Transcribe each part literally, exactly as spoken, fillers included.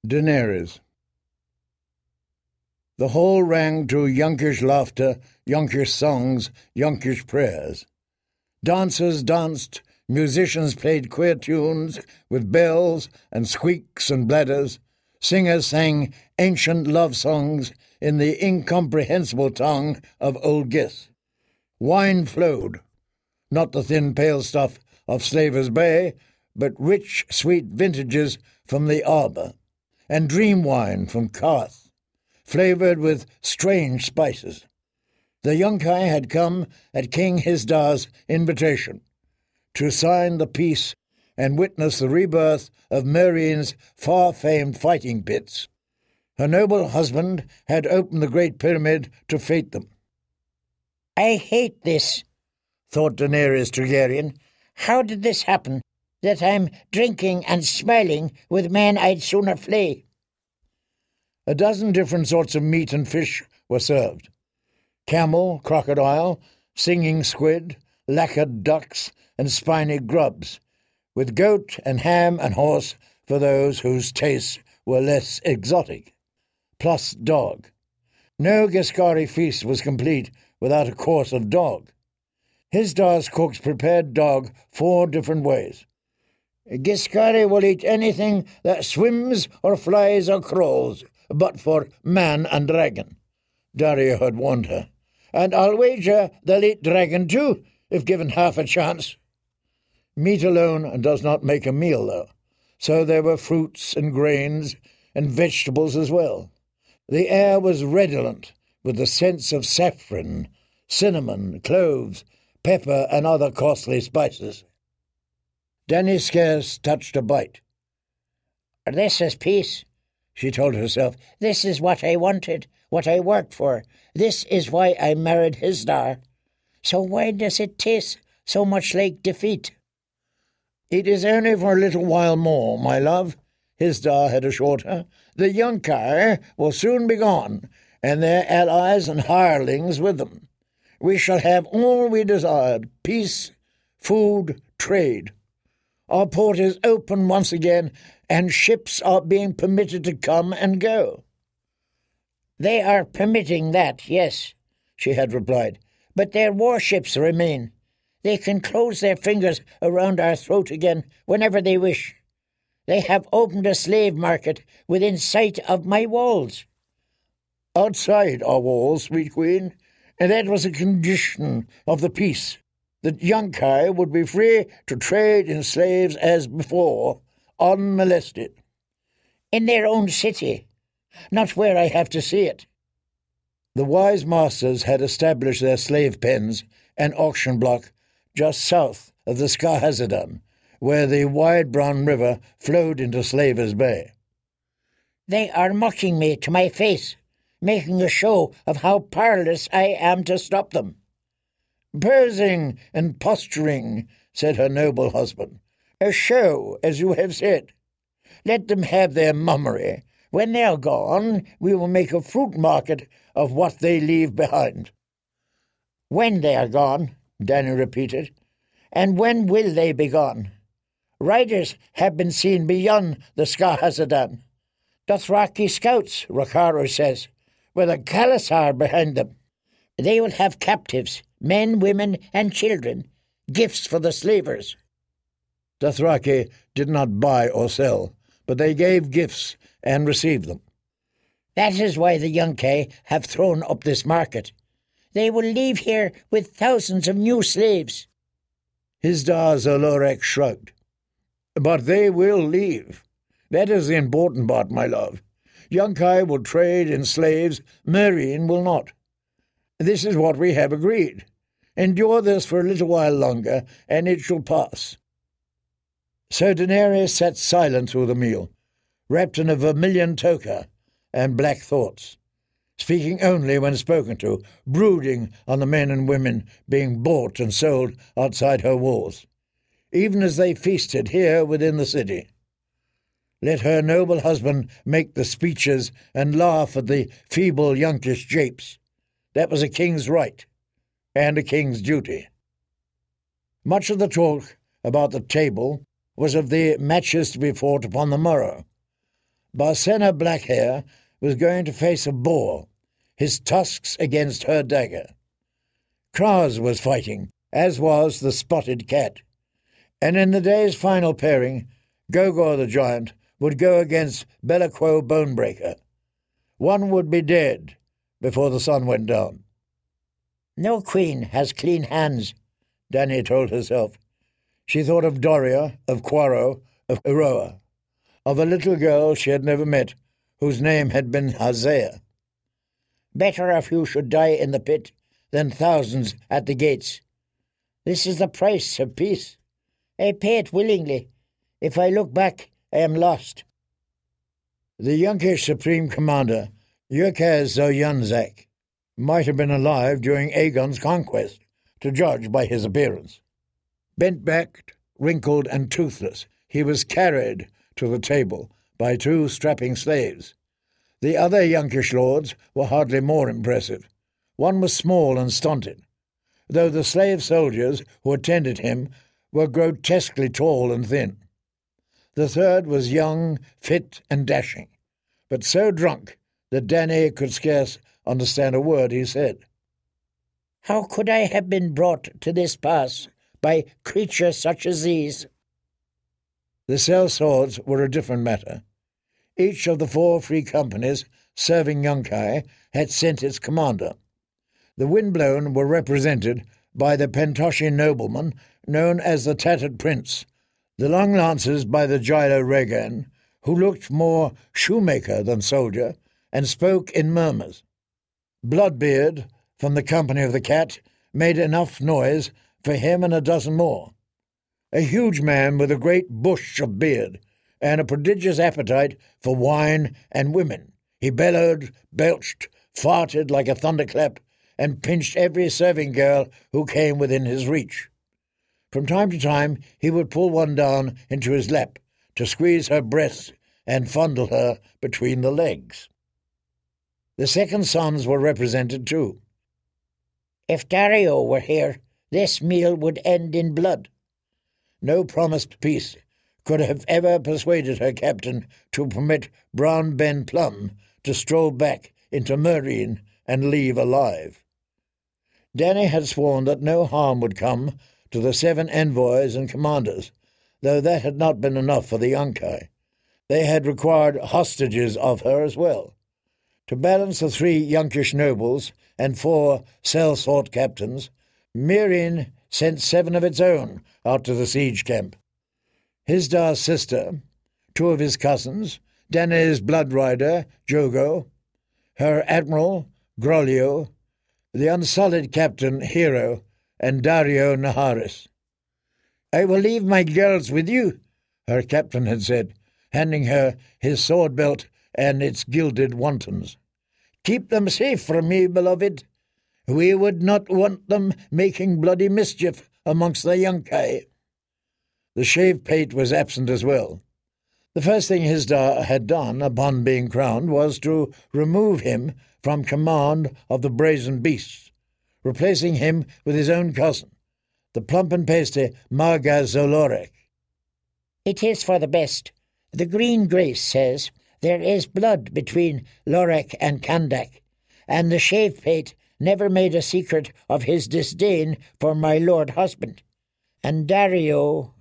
Daenerys. The hall rang to Yunkish laughter, Yunkish songs, Yunkish prayers. Dancers danced, musicians played queer tunes with bells and squeaks and bladders. Singers sang ancient love songs in the incomprehensible tongue of Old Gis. Wine flowed, not the thin pale stuff of Slaver's Bay, but rich, sweet vintages from the Arbour, and dream wine from Carth, flavoured with strange spices. The Yunkai had come at King Hisdar's invitation to sign the peace and witness the rebirth of Meereen's far-famed fighting pits. Her noble husband had opened the Great Pyramid to fate them. "I hate this," thought Daenerys Targaryen. "How did this happen, that I'm drinking and smiling with men I'd sooner flay?" A dozen different sorts of meat and fish were served. Camel, crocodile, singing squid, lacquered ducks, and spiny grubs, with goat and ham and horse for those whose tastes were less exotic, plus dog. No Giscari feast was complete without a course of dog. Hisdar's cooks prepared dog four different ways. "Giscari will eat anything that swims or flies or crawls, but for man and dragon," Daario had warned her. "And I'll wager they'll eat dragon too, if given half a chance." Meat alone does not make a meal, though, so there were fruits and grains and vegetables as well. The air was redolent with the scents of saffron, cinnamon, cloves, pepper, and other costly spices. Dany scarce touched a bite. "This is peace," she told herself. "This is what I wanted, what I worked for. This is why I married Hisdar. So why does it taste so much like defeat?" "It is only for a little while more, my love," Hisdar had assured her. "The Yunkai will soon be gone, and their allies and hirelings with them. We shall have all we desired, peace, food, trade. Our port is open once again, and ships are being permitted to come and go." "They are permitting that, yes," she had replied, "but their warships remain. They can close their fingers around our throat again whenever they wish. They have opened a slave market within sight of my walls." "Outside our walls, sweet queen, and that was a condition of the peace, that Yunkai would be free to trade in slaves as before, unmolested." "In their own city, not where I have to see it." The wise masters had established their slave pens and auction block just south of the Skahazadam, where the wide brown river flowed into Slaver's Bay. "They are mocking me to my face, making a show of how powerless I am to stop them." "Posing and posturing," said her noble husband. "A show, as you have said. Let them have their mummery. When they are gone, we will make a fruit market of what they leave behind." "When they are gone," Dany repeated. "And when will they be gone? Riders have been seen beyond the Skahazadam. Dothraki scouts, Rokharo says, with a Khalasar behind them. They will have captives, men, women, and children, gifts for the slavers." Dothraki did not buy or sell, but they gave gifts and received them. "That is why the Yunkai have thrown up this market. They will leave here with thousands of new slaves." Hisdar zo Loraq shrugged. "But they will leave. That is the important part, my love. Yunkai will trade in slaves, Meereen will not. This is what we have agreed. Endure this for a little while longer, and it shall pass." So Daenerys sat silent through the meal, wrapped in a vermilion toga and black thoughts, speaking only when spoken to, brooding on the men and women being bought and sold outside her walls, even as they feasted here within the city. Let her noble husband make the speeches and laugh at the feeble Yunkish japes. That was a king's right, and a king's duty. Much of the talk about the table was of the matches to be fought upon the morrow. Barcena Blackhair was going to face a boar, his tusks against her dagger. Kraz was fighting, as was the spotted cat, and in the day's final pairing, Gogor the giant would go against Bellaquo Bonebreaker. One would be dead before the sun went down. No queen has clean hands, Dany told herself. She thought of Doria, of Quaro, of Eroa, of a little girl she had never met, whose name had been Hosea. Better a few should die in the pit than thousands at the gates. This is the price of peace. I pay it willingly. If I look back, I am lost. The Yunkish Supreme Commander, Yurkaz Zoyanzak, might have been alive during Aegon's conquest, to judge by his appearance. Bent-backed, wrinkled, and toothless, he was carried to the table by two strapping slaves. The other Yunkish lords were hardly more impressive. One was small and stunted, though the slave soldiers who attended him were grotesquely tall and thin. The third was young, fit, and dashing, but so drunk that Dany could scarce understand a word he said. How could I have been brought to this pass by creatures such as these? The sellswords were a different matter. Each of the four free companies serving Yunkai had sent its commander. The Windblown were represented by the Pentoshi nobleman known as the Tattered Prince, the Long Lancers by the Gilo Regan, who looked more shoemaker than soldier, and spoke in murmurs. Bloodbeard, from the company of the Cat, made enough noise for him and a dozen more. A huge man with a great bush of beard, and a prodigious appetite for wine and women. He bellowed, belched, farted like a thunderclap, and pinched every serving girl who came within his reach. From time to time he would pull one down into his lap to squeeze her breasts and fondle her between the legs. The second sons were represented too. If Daario were here, this meal would end in blood. No promised peace could have ever persuaded her captain to permit Brown Ben Plum to stroll back into Meereen and leave alive. Dany had sworn that no harm would come to the seven envoys and commanders, though that had not been enough for the Yunkai. They had required hostages of her as well. To balance the three Yunkish nobles and four sellsword captains, Meereen sent seven of its own out to the siege camp. Hisdar's sister, two of his cousins, Dany's blood rider, Jogo, her admiral, Grolio, the unsullied captain, Hero, and Daario Naharis. "I will leave my girls with you," her captain had said, handing her his sword belt and its gilded wontons. "Keep them safe from me, beloved. We would not want them making bloody mischief amongst the Yunkai." The shaved pate was absent as well. The first thing Hisdar had done upon being crowned was to remove him from command of the brazen beasts, replacing him with his own cousin, the plump and pasty Marga Zolorek. "It is for the best. The Green Grace says there is blood between Lorek and Kandak, and the shave-pate never made a secret of his disdain for my lord husband. And Daario—"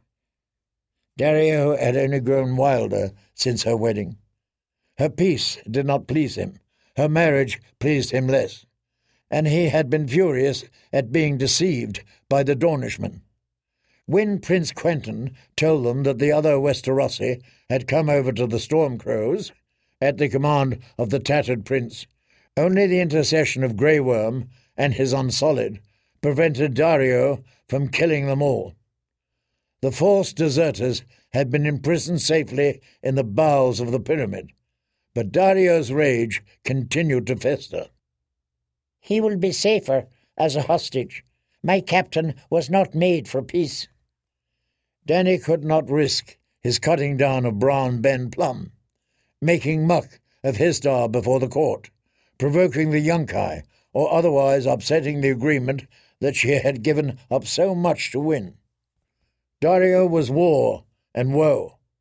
Daario had only grown wilder since her wedding. Her peace did not please him. Her marriage pleased him less, and he had been furious at being deceived by the Dornishmen. When Prince Quentin told them that the other Westerosi had come over to the Stormcrows, at the command of the Tattered Prince, only the intercession of Grey Worm and his Unsullied prevented Daario from killing them all. The forced deserters had been imprisoned safely in the bowels of the pyramid, but Daario's rage continued to fester. "He will be safer as a hostage. My captain was not made for peace." Dany could not risk his cutting down of Brown Ben Plum, making muck of Hisdar before the court, provoking the Yunkai, or otherwise upsetting the agreement that she had given up so much to win. Daario was war and woe.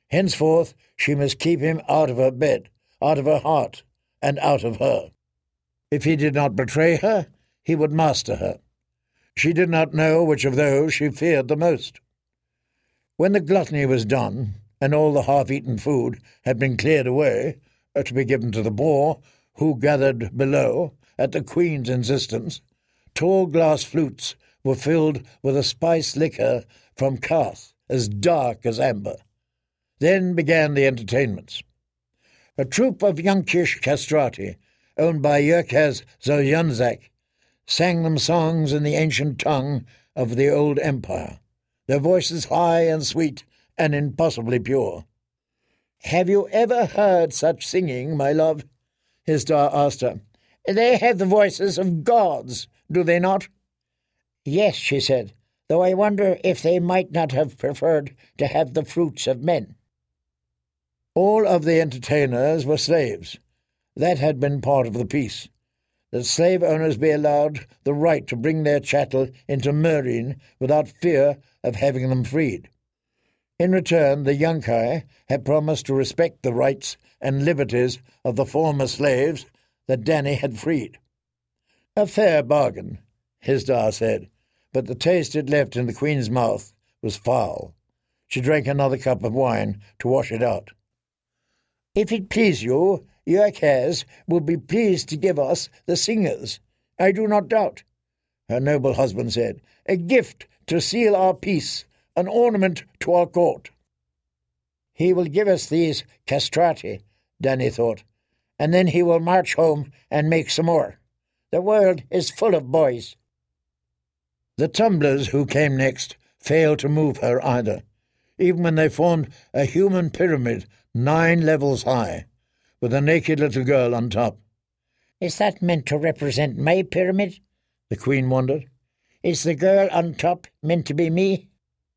Henceforth she must keep him out of her bed, out of her heart, and out of her. If he did not betray her, he would master her. She did not know which of those she feared the most. When the gluttony was done, and all the half-eaten food had been cleared away, to be given to the poor, who gathered below, at the Queen's insistence, tall glass flutes were filled with a spiced liquor from Carth, as dark as amber. Then began the entertainments. A troop of Yunkish castrati, owned by Yerkaz Zoyanzak, sang them songs in the ancient tongue of the old empire, their voices high and sweet and impossibly pure. "Have you ever heard such singing, my love?" Hisdar asked her. "They have the voices of gods, do they not?" "Yes," she said, "though I wonder if they might not have preferred to have the fruits of men." All of the entertainers were slaves. That had been part of the peace, that slave owners be allowed the right to bring their chattel into Meereen without fear of having them freed. In return, the Yunkai had promised to respect the rights and liberties of the former slaves that Dany had freed. A fair bargain, Hisdar said, but the taste it left in the Queen's mouth was foul. She drank another cup of wine to wash it out. "If it please you, Yerkaz will be pleased to give us the singers, I do not doubt," her noble husband said, "a gift to seal our peace, an ornament to our court." "He will give us these castrati," Dany thought, "and then he will march home and make some more. The world is full of boys." The tumblers who came next failed to move her either, even when they formed a human pyramid nine levels high, with a naked little girl on top. "Is that meant to represent my pyramid?" the Queen wondered. "Is the girl on top meant to be me?"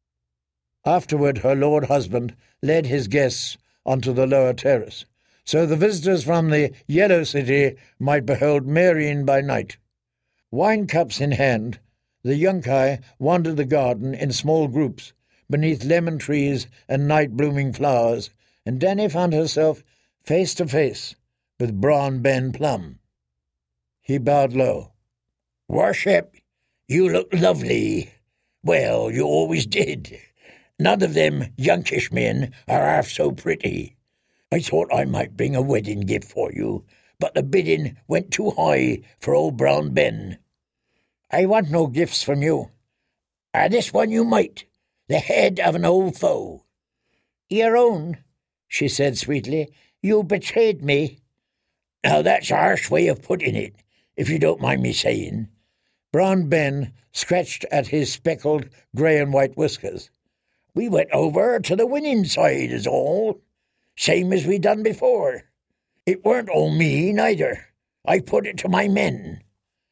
Afterward her lord husband led his guests onto the lower terrace, so the visitors from the Yellow City might behold Meereen by night. Wine cups in hand, the Yunkai wandered the garden in small groups, beneath lemon trees and night-blooming flowers, and Dany found herself face to face with Bronn Ben Plum. He bowed low. "Worship, you look lovely. Well, you always did. None of them Yunkish men are half so pretty. I thought I might bring a wedding gift for you, but the bidding went too high for old Bronn Ben." "I want no gifts from you." "Ah, this one you might, the head of an old foe." "Your own," she said sweetly. "You betrayed me." "Now that's a harsh way of putting it, if you don't mind me saying." Bronn Ben scratched at his speckled grey and white whiskers. "We went over to the winning side is all, same as we done before. It weren't all me, neither. I put it to my men."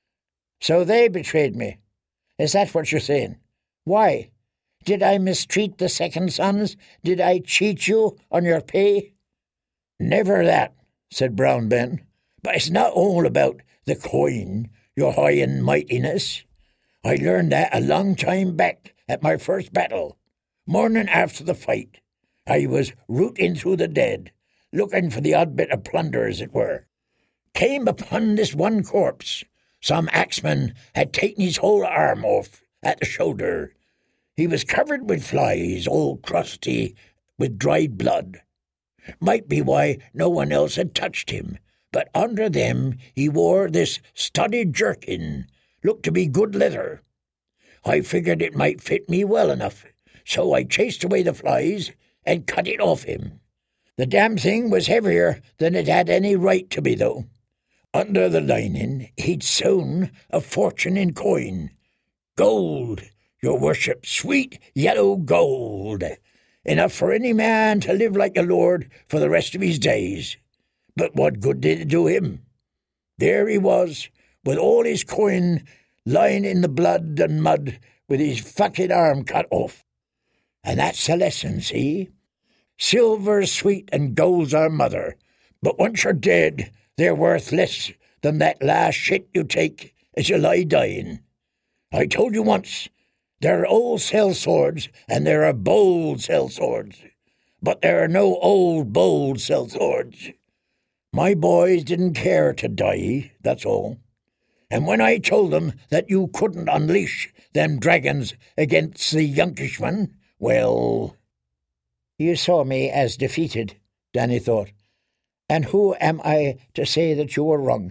"So they betrayed me. Is that what you're saying? Why? Did I mistreat the second sons? Did I cheat you on your pay?" "Never that," said Brown Ben. "But it's not all about the coin, your high and mightiness. I learned that a long time back at my first battle. Morning after the fight, I was rooting through the dead, looking for the odd bit of plunder, as it were. Came upon this one corpse. Some axeman had taken his whole arm off at the shoulder. He was covered with flies, all crusty with dried blood. Might be why no one else had touched him, but under them he wore this studded jerkin, looked to be good leather. I figured it might fit me well enough, so I chased away the flies and cut it off him. The damn thing was heavier than it had any right to be, though. Under the lining he'd sewn a fortune in coin. Gold, your worship, sweet yellow gold. Enough for any man to live like a lord for the rest of his days. But what good did it do him? There he was, with all his coin lying in the blood and mud, with his fucking arm cut off. And that's a lesson, see? Silver's sweet and gold's our mother, but once you're dead, they're worth less than that last shit you take as you lie dying. I told you once, there are old sellswords and there are bold sellswords. but they're no old, bold sellswords. My boys didn't care to die, that's all. And when I told them that you couldn't unleash them dragons against the Yonkishmen, well—" "You saw me as defeated," Danny thought, "and who am I to say that you were wrong?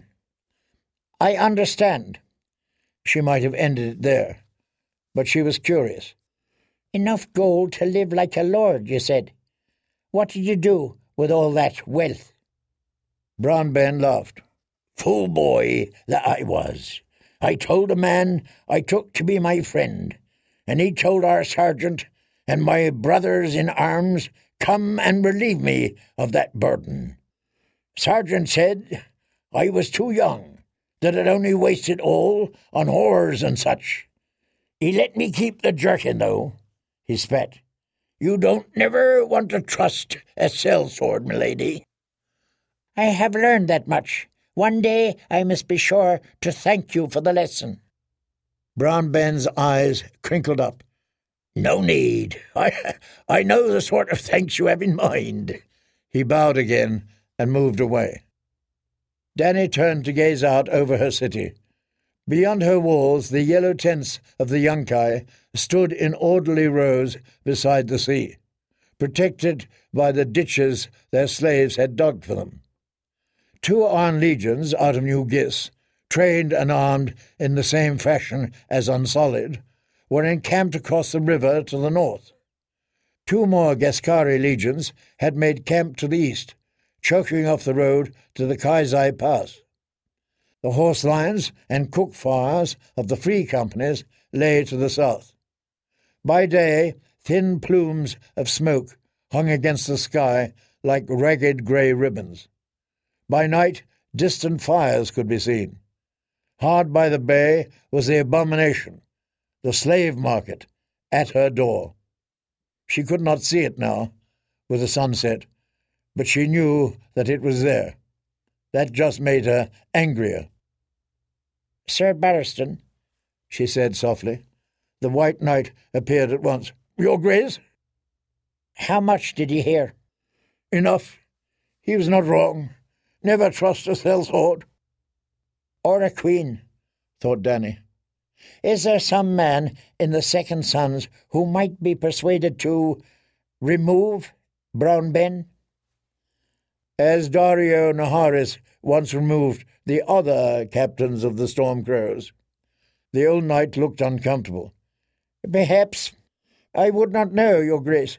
I understand." She might have ended it there, but she was curious. "Enough gold to live like a lord, you said. What did you do with all that wealth?" Brown Ben laughed. "Fool boy that I was. I told a man I took to be my friend, and he told our sergeant and my brothers in arms, 'Come and relieve me of that burden.' Sergeant said I was too young, that I'd only waste it all on whores and such. He let me keep the jerkin, though." He spat. "You don't never want to trust a sellsword, milady." "I have learned that much. One day I must be sure to thank you for the lesson." Brown Ben's eyes crinkled up. "No need. I, I know the sort of thanks you have in mind." He bowed again and moved away. Danny turned to gaze out over her city. Beyond her walls, the yellow tents of the Yunkai stood in orderly rows beside the sea, protected by the ditches their slaves had dug for them. Two armed legions out of New Gis, trained and armed in the same fashion as Unsolid, were encamped across the river to the north. Two more Gascari legions had made camp to the east, choking off the road to the Kaizai Pass. The horse lines and cook fires of the free companies lay to the south. By day, thin plumes of smoke hung against the sky like ragged grey ribbons. By night, distant fires could be seen. Hard by the bay was the abomination, the slave market, at her door. She could not see it now, with the sunset, but she knew that it was there. That just made her angrier. "Sir Barristan," she said softly. The White Knight appeared at once. "Your Grace?" "How much did you hear?" "Enough. He was not wrong. Never trust a sellsword." "Or a queen," thought Danny. "Is there some man in the Second Sons who might be persuaded to remove Brown Ben?" "As Dario Naharis once removed the other captains of the Stormcrows." The old knight looked uncomfortable. "Perhaps. I would not know, Your Grace."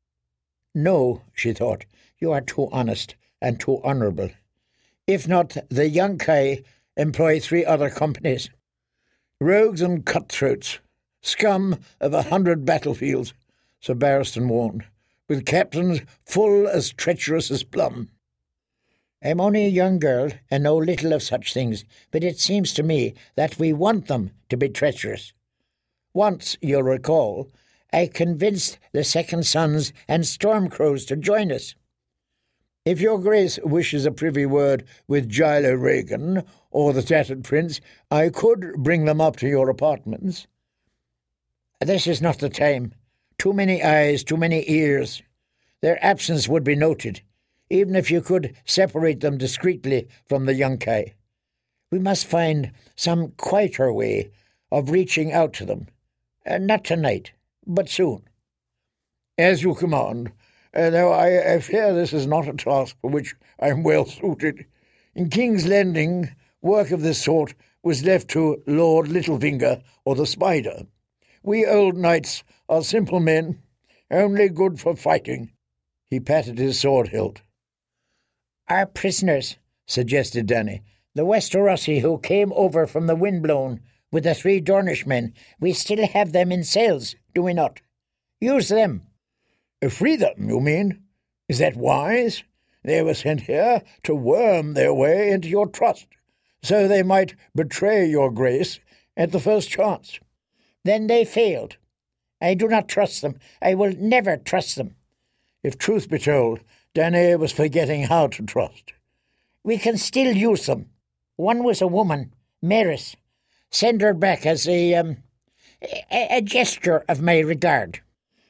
"No," she thought, "you are too honest and too honourable. If not, the Yunkai employ three other companies." "Rogues and cutthroats, scum of a hundred battlefields," Sir Barristan warned, "with captains full as treacherous as plum." "I'm only a young girl and know little of such things, but it seems to me that we want them to be treacherous. Once, you'll recall, I convinced the Second Sons and Stormcrows to join us." "If your Grace wishes a privy word with Giles O'Regan or the Tattered Prince, I could bring them up to your apartments." "This is not the time. Too many eyes, too many ears. Their absence would be noted, even if you could separate them discreetly from the Yunkai. We must find some quieter way of reaching out to them. Uh, not tonight, but soon." "As you command, uh, though I, I fear this is not a task for which I am well suited. In King's Landing, work of this sort was left to Lord Littlefinger or the Spider. We old knights are simple men, only good for fighting." He patted his sword hilt. "Our prisoners," suggested Danny. "The Westerosi who came over from the Windblown with the three Dornishmen. We still have them in cells, do we not? Use them." "Free them, you mean? Is that wise? They were sent here to worm their way into your trust, so they might betray your Grace at the first chance." "Then they failed. I do not trust them. I will never trust them." If truth be told, Danny was forgetting how to trust. "We can still use them. One was a woman, Maris. Send her back as a, um, a, a gesture of my regard."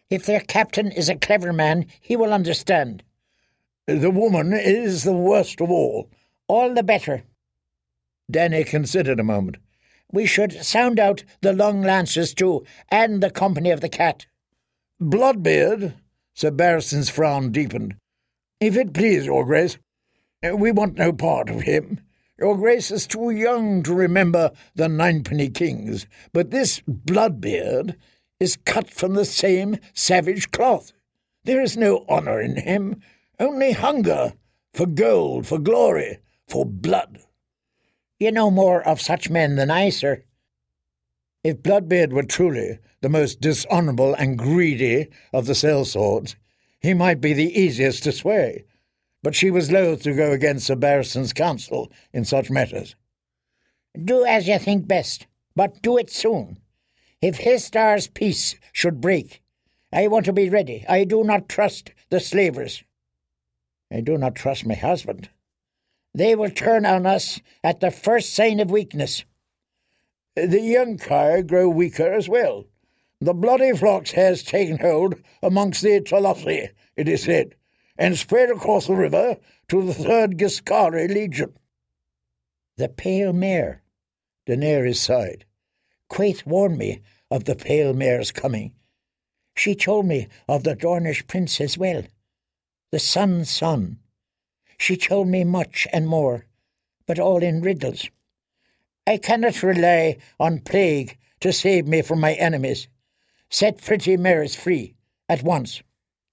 If their captain is a clever man, he will understand. The woman is the worst of all. All the better. Danny considered a moment. We should sound out the long lances too, and the company of the cat. Bloodbeard, Sir Barristan's frown deepened. If it please your grace, we want no part of him. Your grace is too young to remember the Ninepenny Kings, but this Bloodbeard is cut from the same savage cloth. There is no honour in him, only hunger for gold, for glory, for blood. You know more of such men than I, sir. If Bloodbeard were truly the most dishonourable and greedy of the sellswords, he might be the easiest to sway, but she was loath to go against Sir Barristan's counsel in such matters. Do as you think best, but do it soon. If Histar's peace should break, I want to be ready. I do not trust the slavers. I do not trust my husband. They will turn on us at the first sign of weakness. The Yunkai grow weaker as well. The bloody flocks has taken hold amongst the Tolossi, it is said, and spread across the river to the third Giscari Legion. The Pale Mare, Daenerys sighed. Quaithe warned me of the Pale Mare's coming. She told me of the Dornish prince as well, the Sun's son. She told me much and more, but all in riddles. I cannot rely on plague to save me from my enemies. Set pretty mares free at once.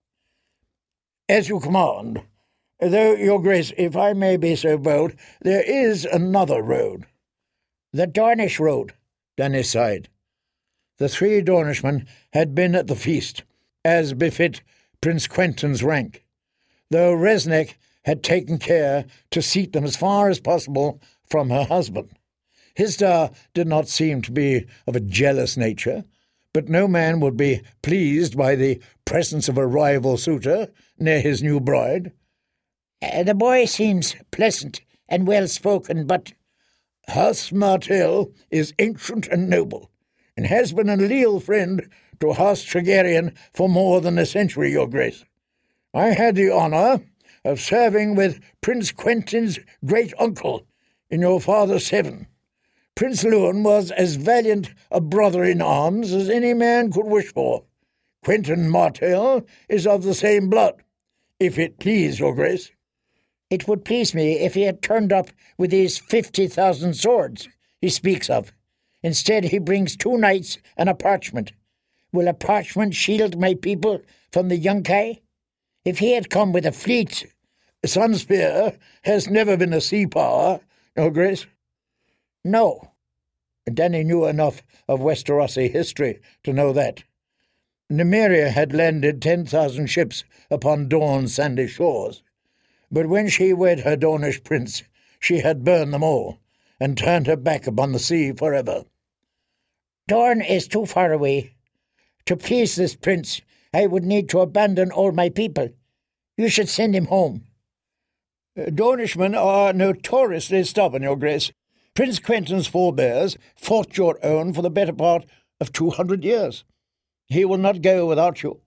As you command. Though, your grace, if I may be so bold, there is another road. The Dornish road, Danny sighed. The three Dornishmen had been at the feast, as befit Prince Quentin's rank, though Resnek had taken care to seat them as far as possible from her husband. Histar did not seem to be of a jealous nature, but no man would be pleased by the presence of a rival suitor near his new bride. Uh, the boy seems pleasant and well-spoken, but Hus Martell is ancient and noble, and has been a leal friend to Hus Tregarian for more than a century, your grace. I had the honour of serving with Prince Quentin's great-uncle in your father's seven. Prince Lewin was as valiant a brother in arms as any man could wish for. Quentin Martell is of the same blood, if it please your grace. It would please me if he had turned up with these fifty thousand swords he speaks of. Instead he brings two knights and a parchment. Will a parchment shield my people from the Yunkai? If he had come with a fleet... Sunspear has never been a sea power, your grace. No. Danny knew enough of Westerosi history to know that. Nymeria had landed ten thousand ships upon Dorne's sandy shores, but when she wed her Dornish prince, she had burned them all, and turned her back upon the sea forever. Dorne is too far away. To please this prince, I would need to abandon all my people. You should send him home. Dornishmen are notoriously stubborn, your grace. Prince Quentin's forebears fought your own for the better part of two hundred years. He will not go without you.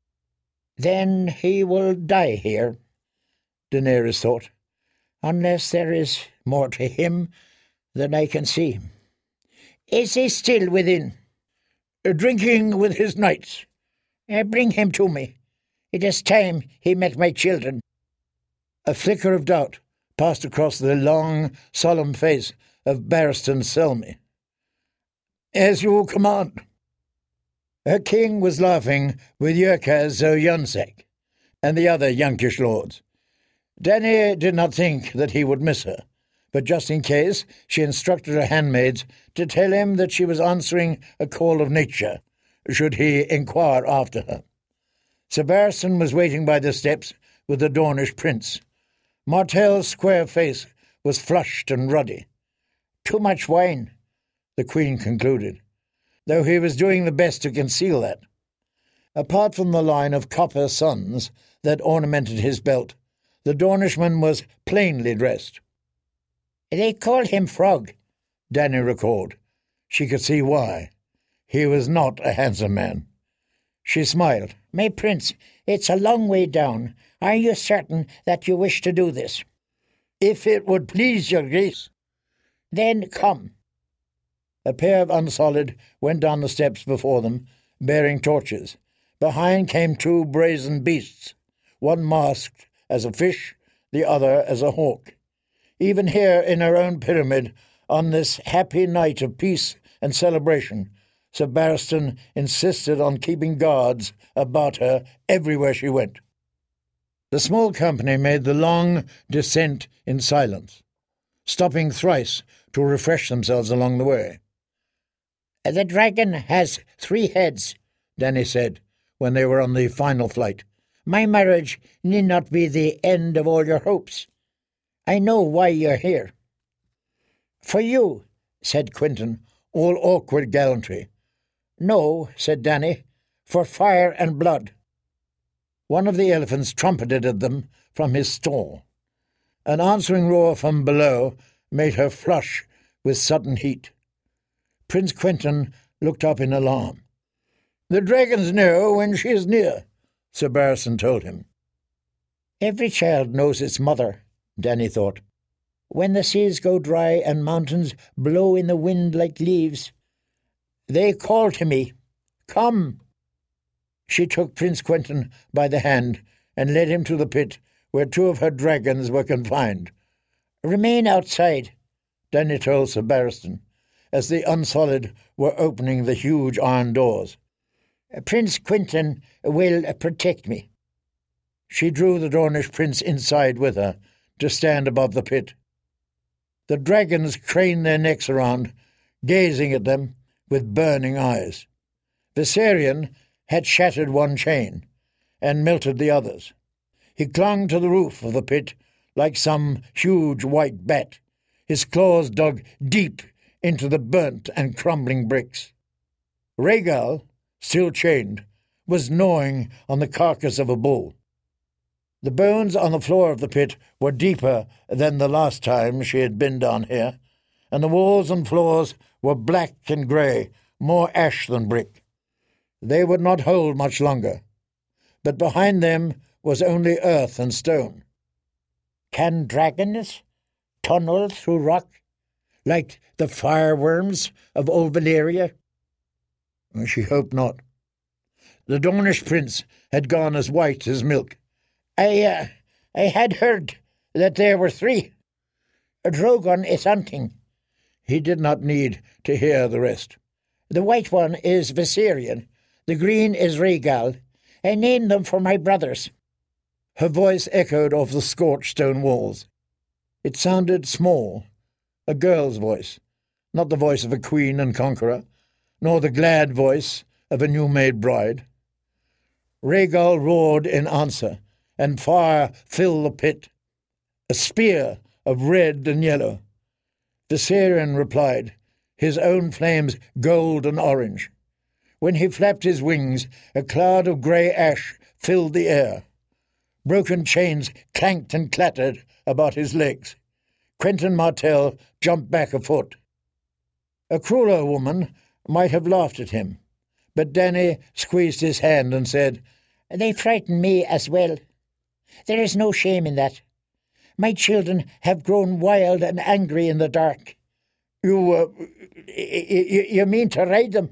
Then he will die here, Daenerys thought. Unless there is more to him than I can see. Is he still within? Uh, drinking with his knights. Uh, bring him to me. It is time he met my children. A flicker of doubt passed across the long, solemn face of Barristan Selmy. As you command. Her king was laughing with Yurkaz Zoyunsek and the other Yunkish lords. Dany did not think that he would miss her, but just in case, she instructed her handmaids to tell him that she was answering a call of nature, should he inquire after her. Sir Barristan was waiting by the steps with the Dornish prince. Martell's square face was flushed and ruddy. Too much wine, the queen concluded, though he was doing the best to conceal that. Apart from the line of copper suns that ornamented his belt, the Dornishman was plainly dressed. They call him Frog, Dany recalled. She could see why. He was not a handsome man. She smiled. My prince, it's a long way down. Are you certain that you wish to do this? If it would please your grace. Then come. A pair of Unsolid went down the steps before them, bearing torches. Behind came two brazen beasts, one masked as a fish, the other as a hawk. Even here in her own pyramid, on this happy night of peace and celebration, Sir Barristan insisted on keeping guards about her everywhere she went. The small company made the long descent in silence, stopping thrice to refresh themselves along the way. "The dragon has three heads," Danny said, when they were on the final flight. "My marriage need not be the end of all your hopes. I know why you're here." "For you," said Quentin, all awkward gallantry. "No," said Danny, "for fire and blood." One of the elephants trumpeted at them from his stall. An answering roar from below made her flush with sudden heat. Prince Quentin looked up in alarm. "The dragons know when she is near," Sir Barristan told him. "Every child knows its mother," Danny thought. "When the seas go dry and mountains blow in the wind like leaves, they call to me, 'Come.'" She took Prince Quentin by the hand and led him to the pit where two of her dragons were confined. "Remain outside," Danny told Sir Barristan, as the Unsolid were opening the huge iron doors. "Prince Quentin will protect me." She drew the Dornish prince inside with her to stand above the pit. The dragons craned their necks around, gazing at them with burning eyes. Viserion had shattered one chain and melted the others. He clung to the roof of the pit like some huge white bat, his claws dug deep into the burnt and crumbling bricks. Rhaegal, still chained, was gnawing on the carcass of a bull. The bones on the floor of the pit were deeper than the last time she had been down here, and the walls and floors were black and grey, more ash than brick. They would not hold much longer, but behind them was only earth and stone. "Can dragons tunnel through rock, like the fireworms of old Valyria?" She hoped not. The Dornish prince had gone as white as milk. I, uh, I had heard that there were three. Drogon is hunting." He did not need to hear the rest. "The white one is Viserion. The green is Rhaegal. I named them for my brothers." Her voice echoed off the scorched stone walls. It sounded small, a girl's voice, not the voice of a queen and conqueror, nor the glad voice of a new-made bride. Rhaegal roared in answer, and fire filled the pit, a spear of red and yellow. Viserion replied, his own flames gold and orange. When he flapped his wings, a cloud of grey ash filled the air. Broken chains clanked and clattered about his legs. Quentyn Martell jumped back a foot. A crueler woman might have laughed at him, but Danny squeezed his hand and said, "They frighten me as well. There is no shame in that. My children have grown wild and angry in the dark." You, uh, you, you mean to ride them?"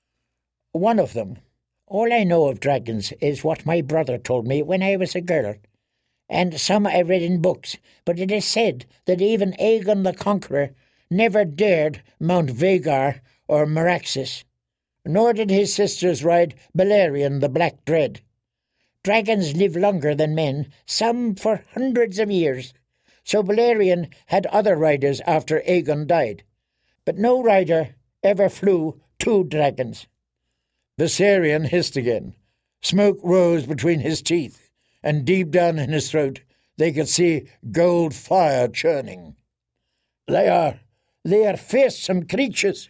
"One of them. All I know of dragons is what my brother told me when I was a girl, and some I read in books, but it is said that even Aegon the Conqueror never dared mount Vhagar or Meraxes, nor did his sisters ride Balerion the Black Dread. Dragons live longer than men, some for hundreds of years, so Balerion had other riders after Aegon died, but no rider ever flew two dragons." Viserion hissed again. Smoke rose between his teeth, and deep down in his throat they could see gold fire churning. They are, they are fearsome creatures."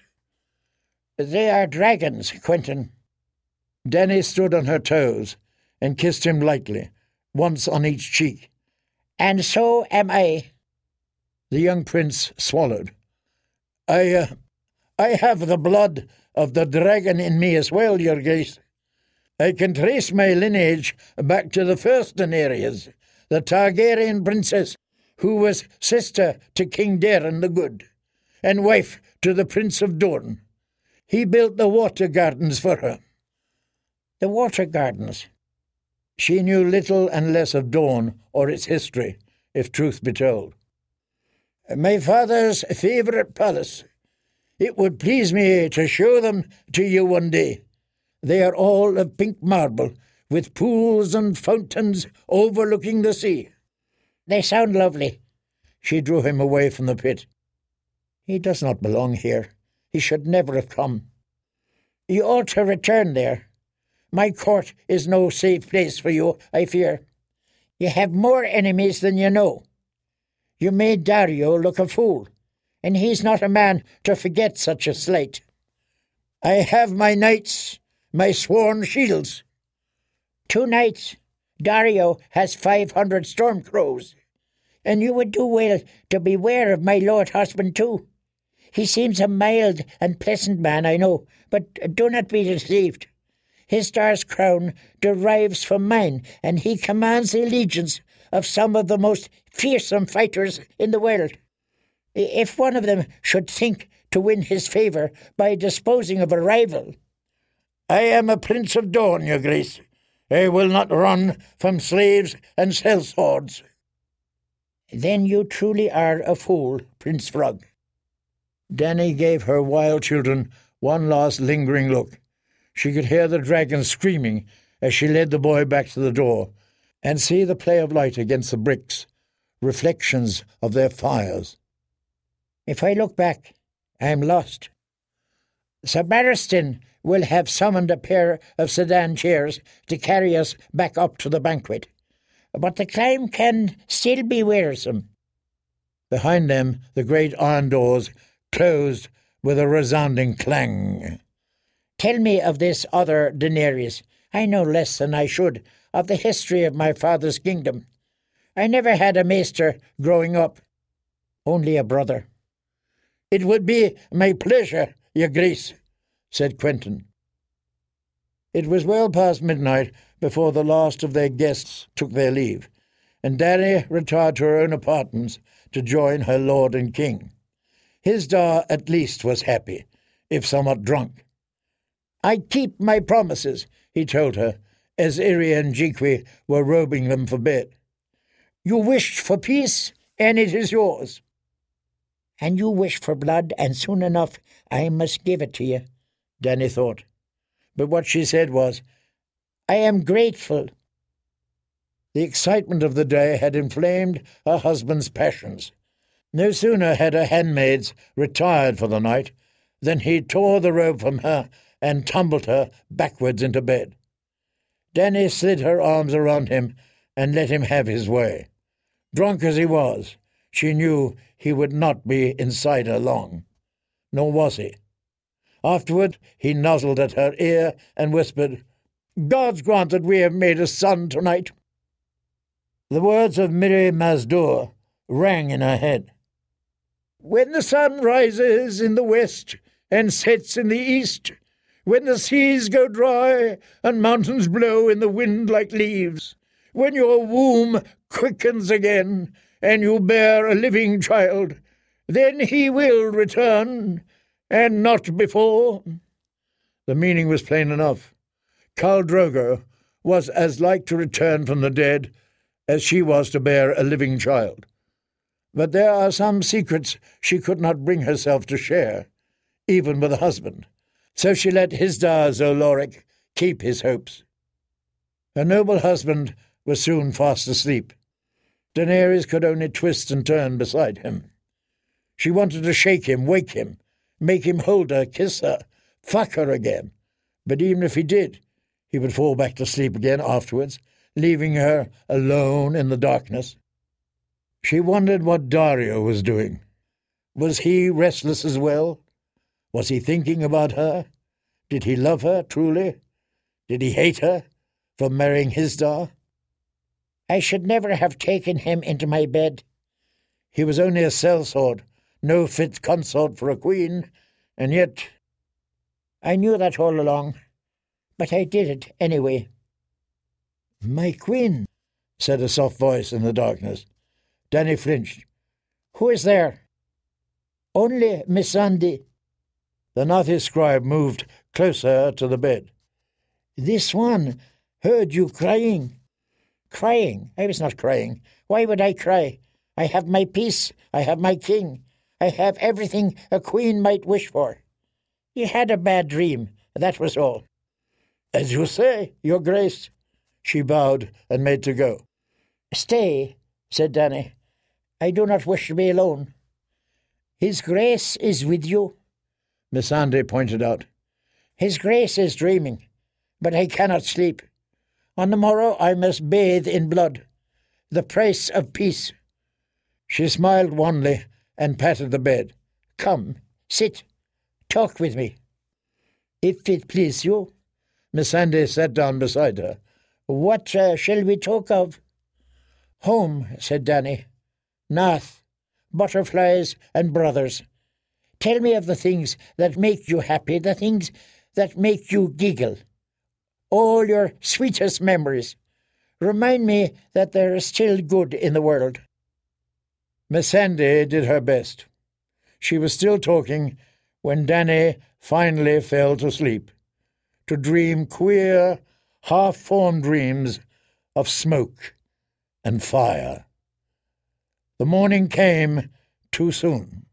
"They are dragons, Quentyn." Danny stood on her toes and kissed him lightly, once on each cheek. "And so am I." The young prince swallowed. I, uh, I have the blood of the dragon in me as well, your grace. I can trace my lineage back to the first Daenerys, the Targaryen princess, who was sister to King Daeron the Good, and wife to the Prince of Dorne. He built the water gardens for her. The water gardens? She knew little and less of Dorne or its history, if truth be told. My father's favourite palace. It would please me to show them to you one day. They are all of pink marble, with pools and fountains overlooking the sea. They sound lovely. She drew him away from the pit. He does not belong here. He should never have come. You ought to return there. My court is no safe place for you, I fear. You have more enemies than you know. You made Daario look a fool, and he's not a man to forget such a slight. I have my knights, my sworn shields. Two knights. Daario has five hundred stormcrows. And you would do well to beware of my lord husband too. He seems a mild and pleasant man, I know, but do not be deceived. Histar's crown derives from mine, and he commands the allegiance of some of the most fearsome fighters in the world. If one of them should think to win his favour by disposing of a rival... I am a prince of Dorne, your grace. I will not run from slaves and sellswords. Then you truly are a fool, Prince Frog. Dany gave her wild children one last lingering look. She could hear the dragon screaming as she led the boy back to the door, and see the play of light against the bricks, reflections of their fires. If I look back, I am lost. Sir Barristan will have summoned a pair of sedan chairs to carry us back up to the banquet, but the climb can still be wearisome. Behind them, the great iron doors closed with a resounding clang. Tell me of this other Daenerys. I know less than I should of the history of my father's kingdom. I never had a maester growing up, only a brother. It would be my pleasure, your grace, said Quentyn. It was well past midnight before the last of their guests took their leave, and Dany retired to her own apartments to join her lord and king. Hisdar at least was happy, if somewhat drunk. I keep my promises, he told her, as Irri and Jiqui were robing them for bed. You wished for peace, and it is yours. And you wish for blood, and soon enough I must give it to you, Dany thought. But what she said was, I am grateful. The excitement of the day had inflamed her husband's passions. No sooner had her handmaids retired for the night than he tore the robe from her and tumbled her backwards into bed. Dany slid her arms around him and let him have his way. Drunk as he was, she knew he would not be inside her long. Nor was he. Afterward he nuzzled at her ear and whispered, God's grant that we have made a son tonight. The words of Mirri Maz Duur rang in her head. When the sun rises in the west and sets in the east, when the seas go dry and mountains blow in the wind like leaves, when your womb quickens again and you bear a living child, then he will return, and not before. The meaning was plain enough. Khal Drogo was as like to return from the dead as she was to bear a living child. But there are some secrets she could not bring herself to share, even with a husband. So she let Hisdar zo Loraq keep his hopes. Her noble husband was soon fast asleep. Daenerys could only twist and turn beside him. She wanted to shake him, wake him, make him hold her, kiss her, fuck her again. But even if he did, he would fall back to sleep again afterwards, leaving her alone in the darkness. She wondered what Daario was doing. Was he restless as well? Was he thinking about her? Did he love her, truly? Did he hate her for marrying Hisdar? I should never have taken him into my bed. He was only a sellsword, no fit consort for a queen, and yet... I knew that all along. but I did it anyway. "My queen," said a soft voice in the darkness. Danny flinched. "Who is there?" "Only Missandei." The Nathi scribe moved closer to the bed. "This one heard you crying." "Crying? I was not crying. Why would I cry? I have my peace. I have my king. I have everything a queen might wish for. You had a bad dream, that was all." "As you say, your grace." She bowed and made to go. "Stay," said Danny. "I do not wish to be alone." "His Grace is with you," Missandei pointed out. "His Grace is dreaming, but I cannot sleep. On the morrow I must bathe in blood, the price of peace." She smiled wanly and patted the bed. "Come, sit, talk with me." "If it please you." Missandei sat down beside her. "What uh, shall we talk of?" "Home," said Danny. "Nath, butterflies and brothers. Tell me of the things that make you happy, the things that make you giggle. All your sweetest memories. Remind me that there is still good in the world." Missandei did her best. She was still talking when Danny finally fell to sleep, to dream queer, half-formed dreams of smoke and fire. The morning came too soon.